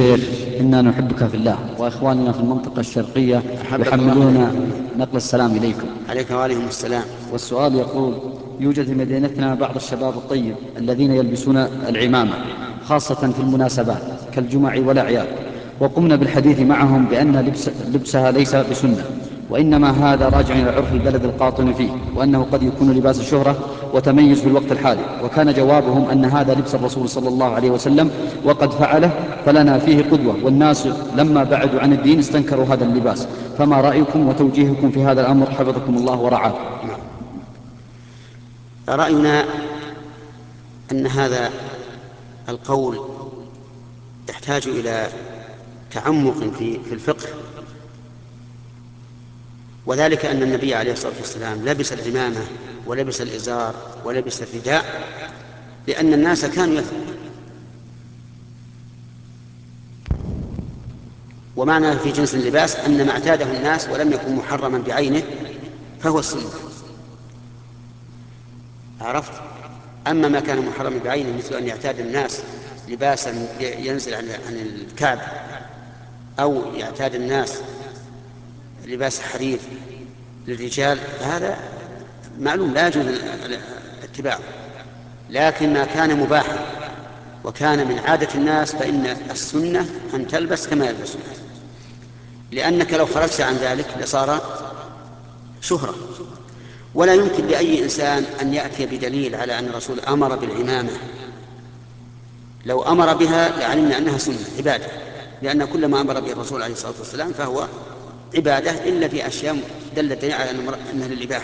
الشيخ، إنا نحبك في الله، وإخواننا في المنطقة الشرقية أحبك الله يحملون نقل السلام إليكم. عليك وعليهم السلام. والسؤال يقول: يوجد في مدينتنا بعض الشباب الطيب الذين يلبسون العمامة خاصة في المناسبات كالجمع والأعياد، وقمنا بالحديث معهم بأن لبسها ليس بسنة، وإنما هذا راجع إلى عرف البلد القاطن فيه، وأنه قد يكون لباس شهرة وتميز في الوقت الحالي. وكان جوابهم أن هذا لبس الرسول صلى الله عليه وسلم وقد فعله، فلنا فيه قدوة، والناس لما بعدوا عن الدين استنكروا هذا اللباس. فما رأيكم وتوجيهكم في هذا الأمر حفظكم الله ورعاكم؟ رأينا أن هذا القول يحتاج إلى تعمق في الفقه، وذلك أن النبي عليه الصلاة والسلام لبس العمامة ولبس الإزار ولبس الرداء لأن الناس كانوا يفعلون. ومعنى في جنس اللباس أن ما اعتاده الناس ولم يكن محرما بعينه فهو السنة. عرفت؟ أما ما كان محرما بعينه مثل أن يعتاد الناس لباسا ينزل عن الكعب، أو يعتاد الناس لباس حرير للرجال، فهذا معلوم لا يجوز اتباعه. لكن ما كان مباحا وكان من عادة الناس فإن السنة أن تلبس كما يلبس الناس، لأنك لو خرجت عن ذلك لصار شهرة. ولا يمكن لأي إنسان أن يأتي بدليل على أن الرسول أمر بالعمامة. لو أمر بها لعلمنا أنها سنة عبادة، لأن كل ما أمر به الرسول عليه الصلاة والسلام فهو عبادة، إلا في أشياء دلت على أنها للإباحة،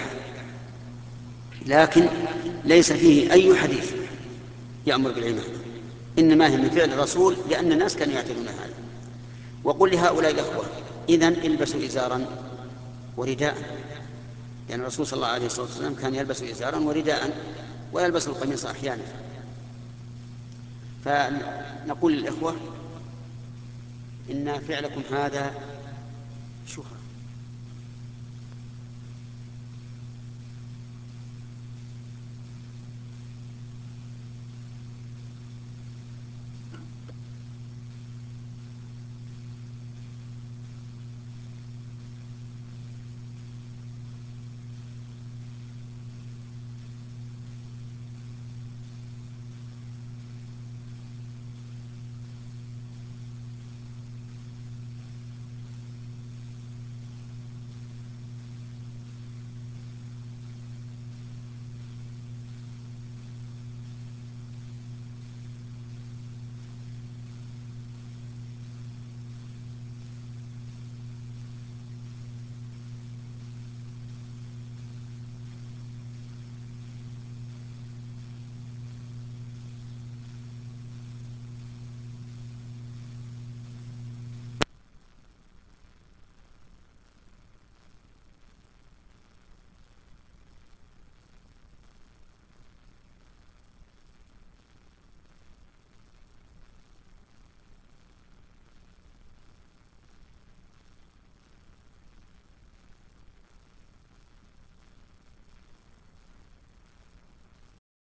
لكن ليس فيه أي حديث يأمر بالعمامة، إنما هي من فعل الرسول لأن الناس كانوا يعتدون هذا. وقل لهؤلاء الأخوة: إذن البسوا إزارا ورداء، لأن الرسول صلى الله عليه وسلم كان يلبس إزارا ورداء ويلبس القميص أحيانا. فنقول للإخوة: إن فعلكم هذا شهرة.